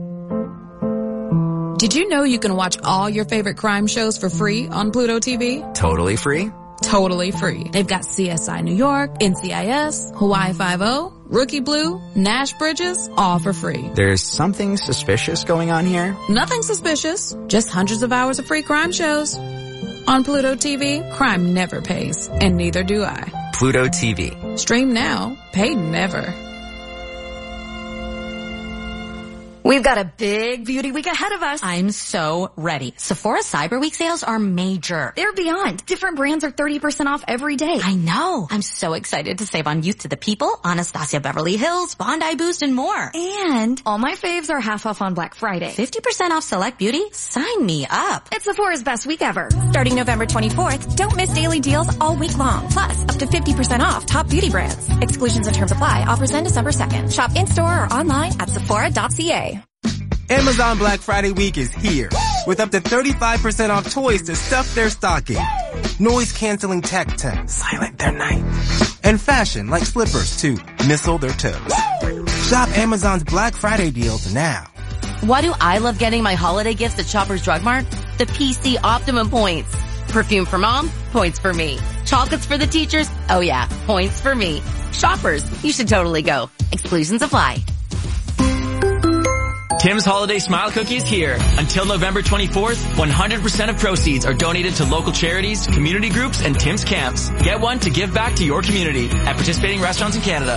Did you know you can watch all your favorite crime shows for free on Pluto T V? Totally free? Totally free. They've got C S I New York, N C I S, Hawaii Five-O, Rookie Blue, Nash Bridges, all for free. There's something suspicious going on here? Nothing suspicious. Just hundreds of hours of free crime shows. On Pluto T V, crime never pays, and neither do I. Pluto T V. Stream now, pay never. We've got a big beauty week ahead of us. I'm so ready. Sephora Cyber Week sales are major. They're beyond. Different brands are thirty percent off every day. I know. I'm so excited to save on Youth to the People, Anastasia Beverly Hills, Bondi Boost, and more. And all my faves are half off on Black Friday. fifty percent off select beauty? Sign me up. It's Sephora's best week ever. Starting November twenty-fourth, don't miss daily deals all week long. Plus, up to fifty percent off top beauty brands. Exclusions and terms apply. Offers end December second. Shop in-store or online at sephora dot c a. Amazon Black Friday week is here with up to thirty-five percent off toys to stuff their stocking. Noise-canceling tech to silent their night. And fashion like slippers to missile their toes. Shop Amazon's Black Friday deals now. Why do I love getting my holiday gifts at Shoppers Drug Mart? The P C Optimum points. Perfume for mom? Points for me. Chocolates for the teachers? Oh yeah, points for me. Shoppers, you should totally go. Exclusions apply. Tim's Holiday Smile Cookie is here. Until November twenty-fourth, one hundred percent of proceeds are donated to local charities, community groups, and Tim's camps. Get one to give back to your community at participating restaurants in Canada.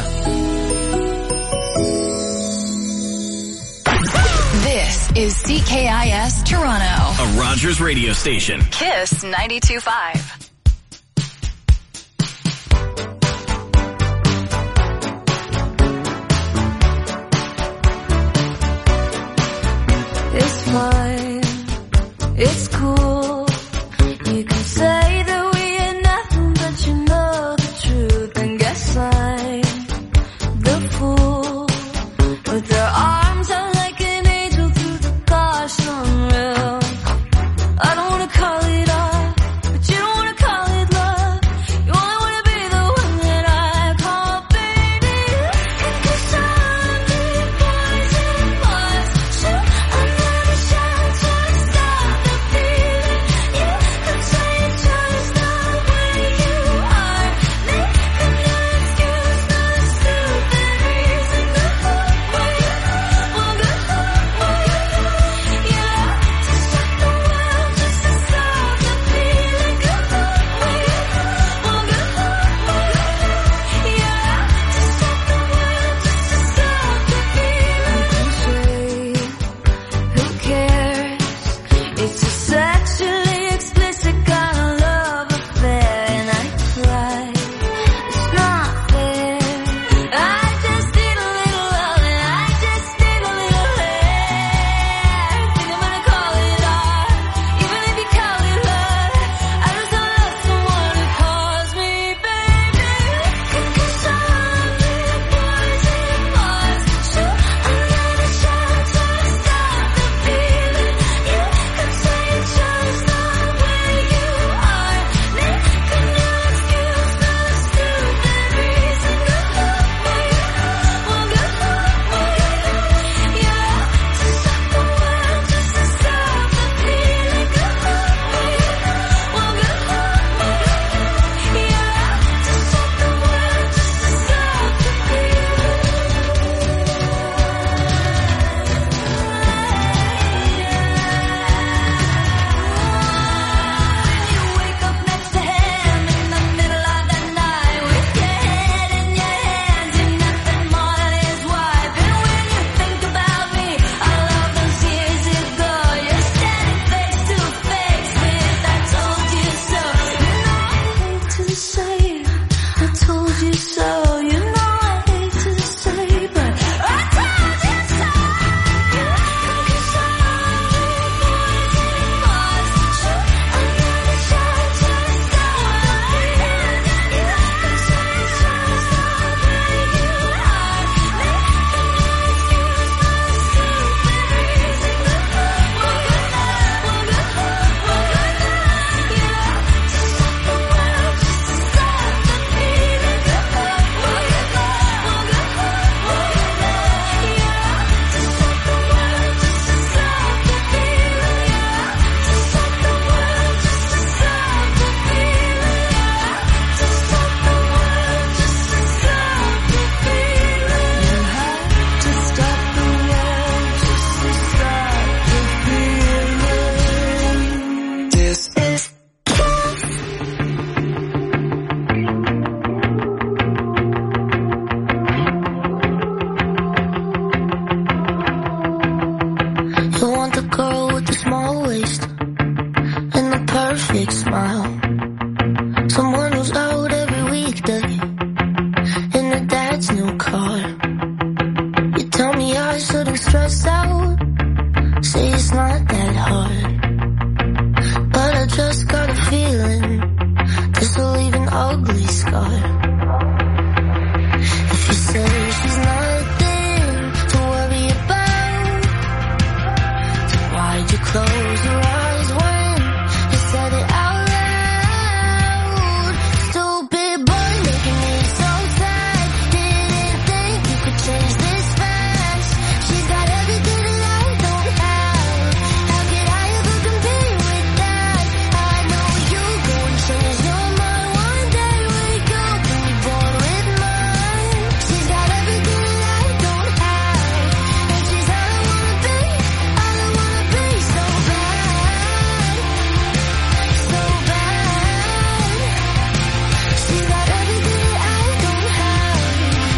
This is C K I S Toronto. A Rogers radio station. KISS ninety-two point five. It's fine, it's cool. You can say that we ain't nothing, but you know the truth. And guess I'm the fool with their arms out like an angel through the gosh unreal. I don't wanna call it off, but you don't so. You know I hate to say, but I told you so. Cause all the boys in Mars shoot another shot, just go ahead. Cause I just wanna break your heart. Make no excuse for stupid reasons. One good night, one good, one good night, yeah. To stop the world, just to stop the feeling. One good night, one good, one good night, yeah. To stop the world, just to stop the feeling, yeah. To stop the world, just to stop the feeling, yeah. To stop the world, just to stop the feeling. You have to stop the world just to stop the feeling. This is You want the girl with the small waist and the perfect smile. Someone who's out every weekday in her dad's new car. You tell me I shouldn't stress out, say it's not that hard. But I just got a feeling this will leave an ugly scar. If you say she's nothing to worry about, then why'd you close your eyes when you said it out loud? Stupid boy making me so sad. Didn't think you could change this fast. She's got everything that I don't have. How could I ever compete with that? I know you go and change your mind one day. Wake up and be born with mine. She's got everything that I don't have, and she's all I wanna be. All I wanna be so bad, so bad. She's got everything that I don't have.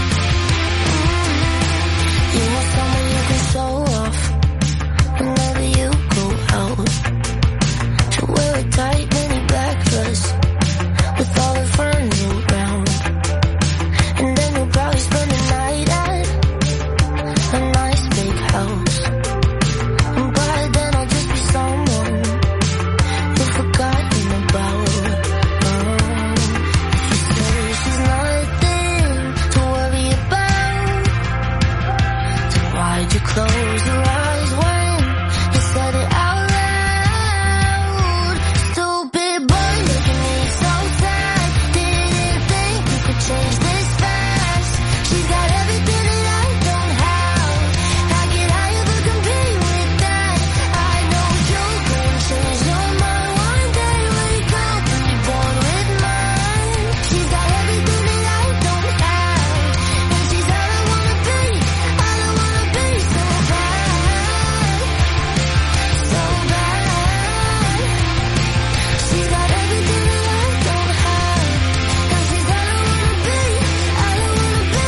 You want someone you can show off whenever you go out. She'll wear a tight mini black dress with all her friends around, and then you'll probably spend the night at a nice big house. And by then I'll just be someone you've forgotten about. Um, if you say she's nothing to worry about, then why'd you close your eyes when you said it out loud? Stupid boy making me so sad. Didn't think you could change this fast. She's got everything that I don't have. How could I ever compete with that? I know you'll go and change your mind one day. Wake up and be born with mine. She's got everything that I don't have, and she's all I wanna be. All I wanna be so bad, so bad. She's got everything that I don't have, and she's all I wanna be. All I wanna be.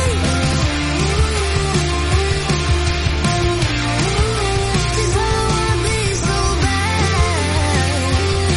She's all I wanna be so bad.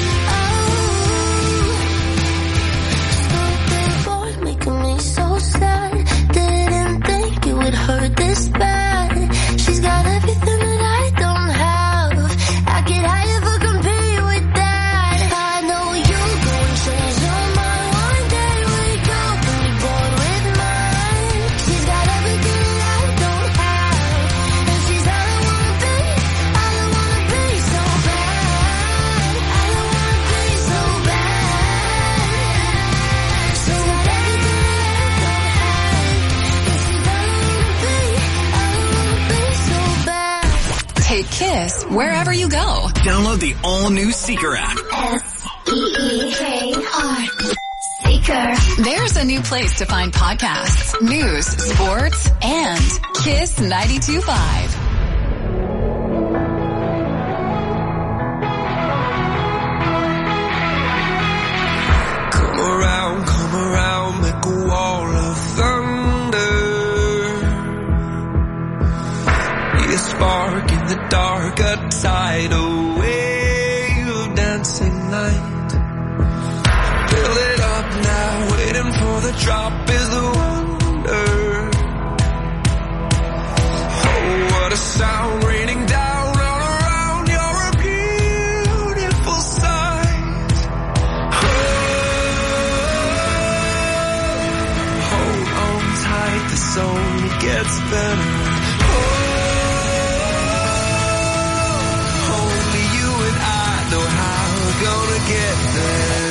Oh, stupid boy making me so sad. Didn't think it would hurt this bad. She's got everything that I don't have. How could I ever compete with that? I know you'll go and change your mind one day. Wake up and be born with mine. She's got everything that I don't have, and she's all I wanna be. All I wanna be so bad. All I wanna be so bad. She's got everything that I don't have, and she's all I wanna be. All I wanna be so bad. Take Kiss wherever you go. Download the all-new Seeker app. S E E K R. Seeker. There's a new place to find podcasts, news, sports, and Kiss ninety-two point five. Come around, come around, make a wall of thunder. Be a spark in the dark, a tidal wave of dancing light. Fill it up now, waiting for the drop is the sound raining down all around. You're a beautiful sight. Oh, hold on tight, this only gets better. Oh, only you and I know how we're gonna get there.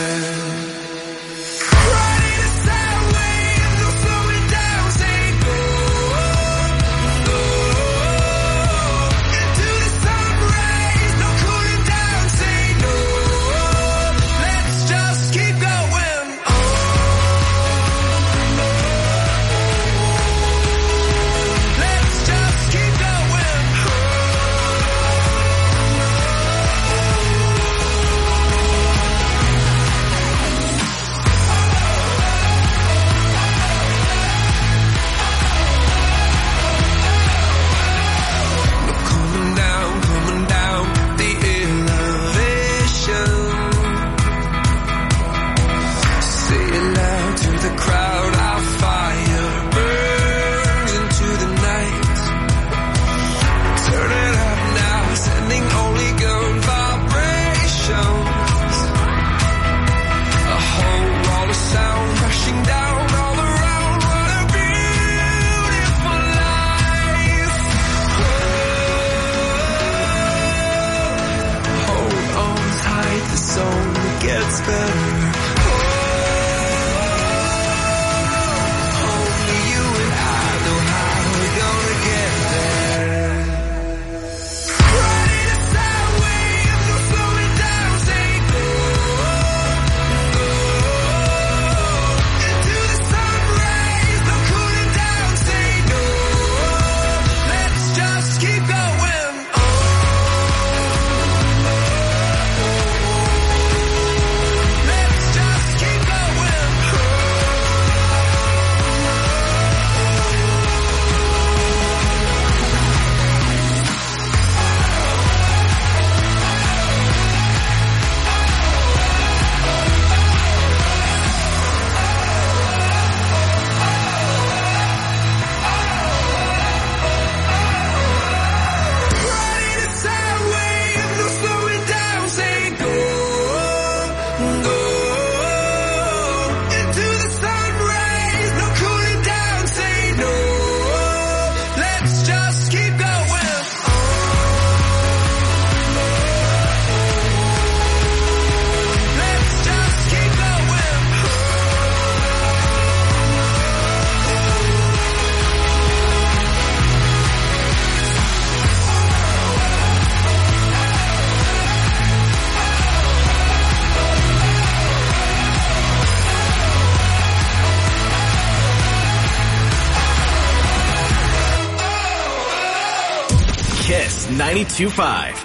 ninety-two point five.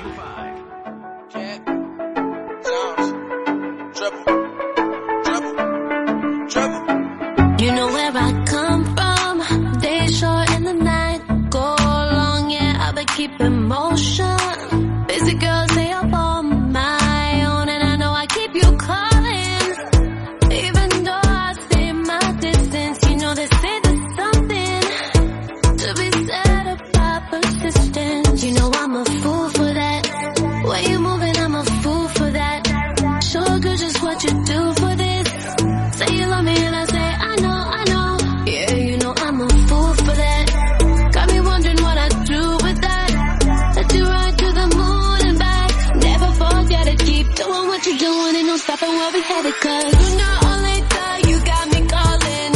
You know where I come from. Day short in the night. Go long, yeah, I've been keeping motion. Busy girls, they up on my own, and I know I keep you calling. Even though I stay my distance, you know they say there's something to be said about persistence. You know I'm a fool for that. Way you moving, I'm a fool for that. Sure good just what you do for this. Say you love me and I say I know, I know. Yeah, you know I'm a fool for that. Got me wondering what I do with that. Let you ride to the moon and back. Never forget to keep doing what you're doing. Ain't no stopping where we headed, cause you know only time you got me calling.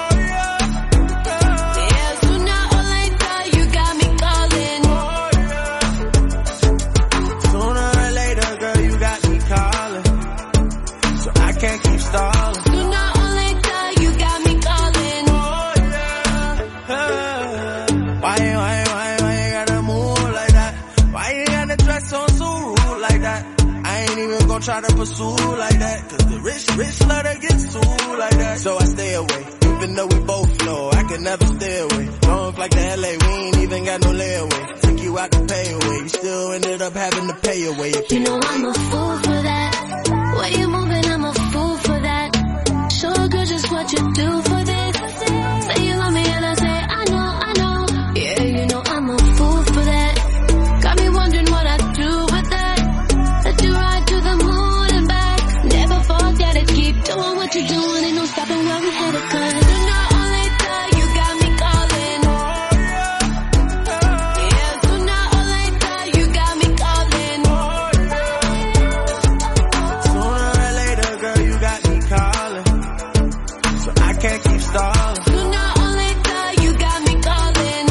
Yeah, sooner or later you got me calling. Sooner or later, girl, you got me calling. So I can't keep stalling. Sooner or later you got me calling. Why, why, why, why you gotta move like that? Why you gotta dress on so rude like that? I ain't even gonna try to pursue like that. Cause the rich, rich love to get sued like that. So I stay away, even though we both know I can never stay away. Don't like the L A, we ain't even got no layaway. Took you out to pay away, you still ended up having to pay away. You know I'm a fool for that. Way you moving, I'm a fool for that. Sure good just what you do for this. Say you love me and I say I know, I know. Yeah, you know I'm a fool for that. on, ain't no stopping where we headed, cause you're not only there, you got me calling. Yeah, sooner or later, you got me calling. Sooner or later, girl, you got me calling. So I can't keep stalling. Sooner or later, you got me calling.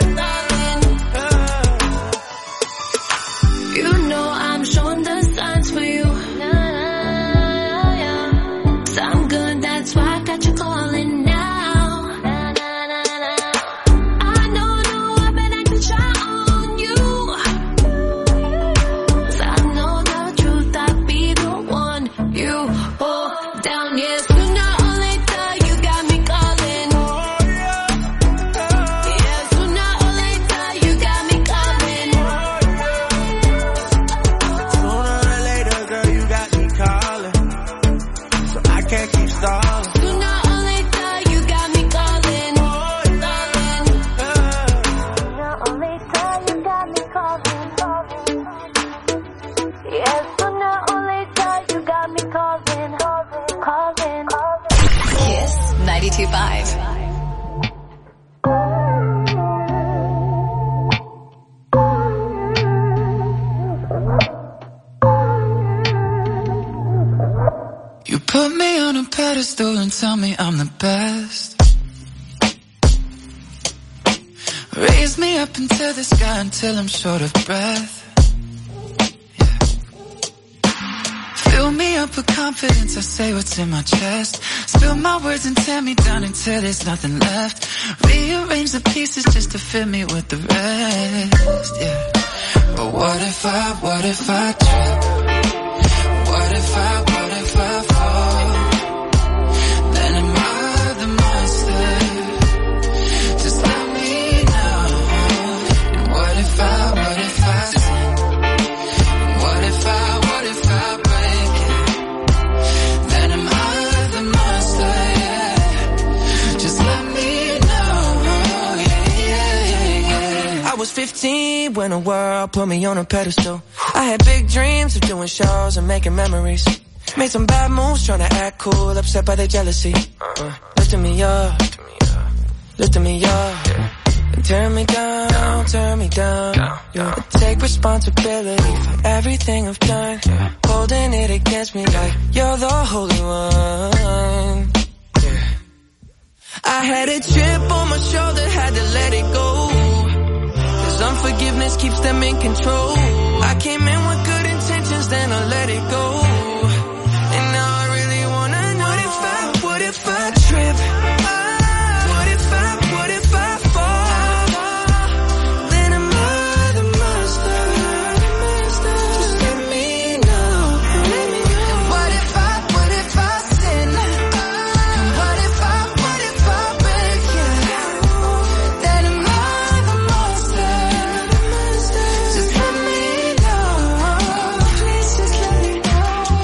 Calling. You know I'm showing the signs for you. So I'm good, that's why I got you calling now. I know, know, I've been acting shy on you. So I know the truth, I'll be the one you hold down. Yeah, sooner or later, you got me calling. Yeah, sooner or later, you got me calling. Sooner or later, girl, you got me calling. So I can't keep stalling. Sooner or later, you got me calling. Calling. Sooner or later, you got me calling. Yeah, sooner or later, you got me calling. Calling. Kiss ninety-two point five. You put me on a pedestal and tell me I'm the best. Raise me up into the sky until I'm short of breath. Yeah. Fill me up with confidence, I say what's in my chest. Spill my words and tear me down until there's nothing left. Rearrange the pieces just to fill me with the rest. Yeah. But what if I, what if I trip? What if I, what if I fall? Then am I the monster? Just let me know. And what if I, what if I sin? What if I, what if I break it? Then am I the monster? Yeah. Just let me know. Yeah, yeah, yeah, yeah. I was fifteen when the world put me on a pedestal. I had big dreams of doing shows and making memories. Made some bad moves trying to act cool, upset by their jealousy. Uh, lifting me up, lifting me up, and turn me down, turn me down. Yeah. I take responsibility for everything I've done, holding it against me like you're the holy one. Yeah. I had a chip on my shoulder, had to let it go. Cause unforgiveness keeps them in control. I came in with good intentions, then I let it go. And now I really wanna know, what if I, what if I trip? What if I, what if I fall? Then am I the monster? Just let me know. What if I, what if I sin? What if I, what if I break it? Then am I the monster? Just let me know. Please just let me know.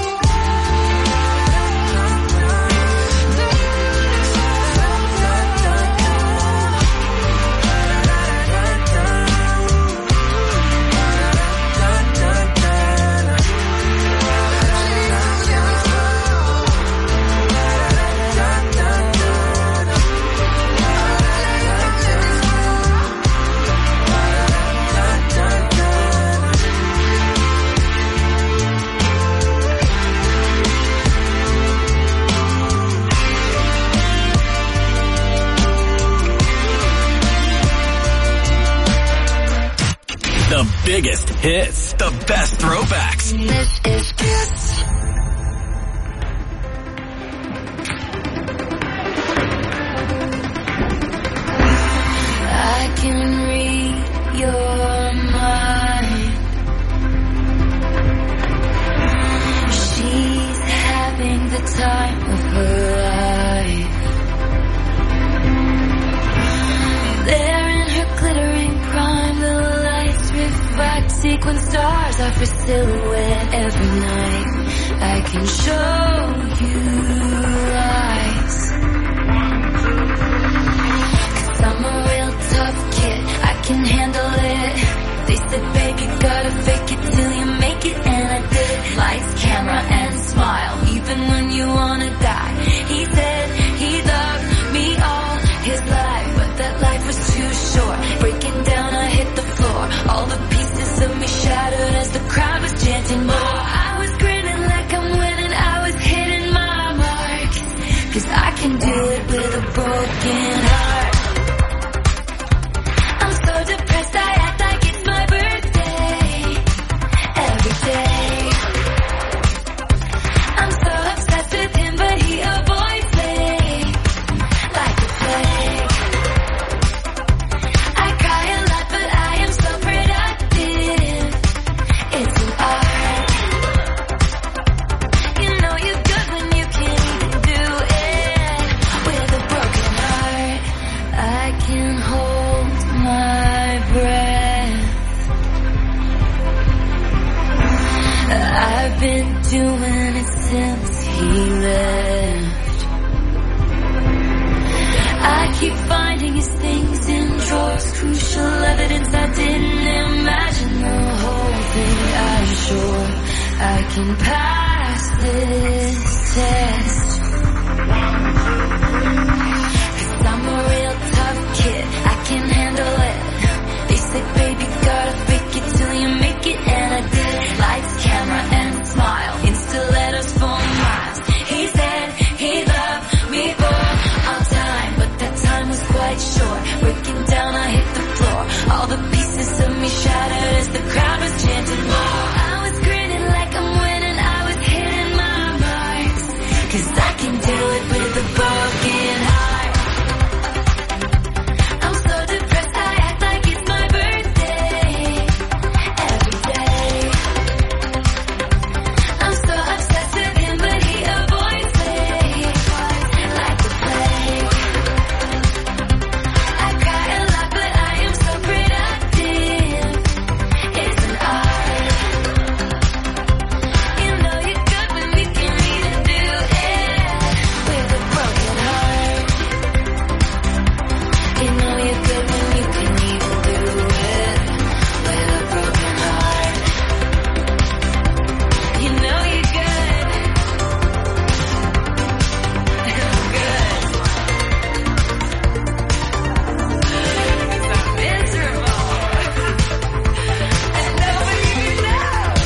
The biggest hits, the best throwbacks. This is Kiss. I can read your mind. She's having the time of her life. There in her glittering prime, the lights reflect sequin stars off her silhouette every night. I can show you lights. Cause I'm a real tough kid, I can handle it. They said, baby, gotta fake it till you make it, and I did. Lights, camera, and smile, even when you wanna die. He's can do it with a broken heart. I'm so depressed I act like it's my birthday every day. I'm so obsessed with him but he avoids me like the plague. I cry a lot but I am so productive. It's an art. You know you're good when you can't even do it with a broken heart. I can hold my breath. I've been doing it since he left. I keep finding his things in drawers, crucial evidence I didn't imagine the whole thing. I'm sure I can pass this test. Cause I'm a real tough kid, I can handle it. They say baby gotta fake it till you make it, and I did. Lights, camera, and smile, insta letters for miles. He said he loved me for all time, but that time was quite short. Breaking down, I hit the floor. All the pieces of me shattered as the crowd was chanting more. I was grinning like I'm winning, I was hitting my marks. Cause I can do it with a broken heart. I'm so depressed I act like it's my birthday every day. I'm so obsessed with him but he avoids me like the plague. I cry a lot but I am so productive. It's an art. You know you're good when you can't even do it with a broken heart. You know you're good when you can't even do it with a broken heart. You know you're good. I'm good. 'Cause I'm miserable. And nobody knows.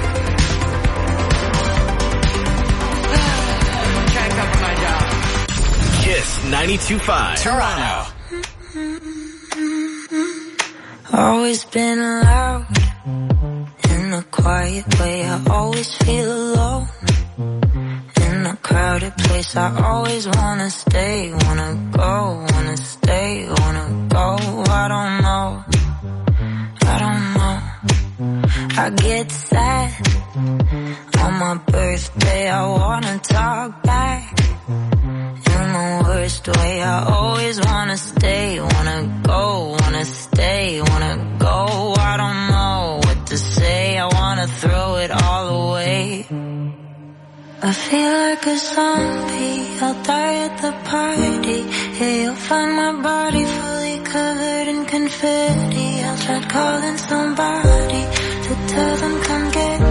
I'm trying to cover my job. Kiss ninety-two point five. Toronto. Always been loud in a quiet way. I always feel alone in a crowded place. I always wanna stay, wanna go, wanna stay, wanna go. I don't know, I don't know. I get sad on my birthday. I wanna talk back in the worst way. I always wanna stay, wanna go, wanna stay, wanna go. I don't know what to say, I wanna throw it all away. I feel like a zombie, I'll die at the party. Yeah, you'll find my body fully covered in confetti. I'll try calling somebody to tell them come get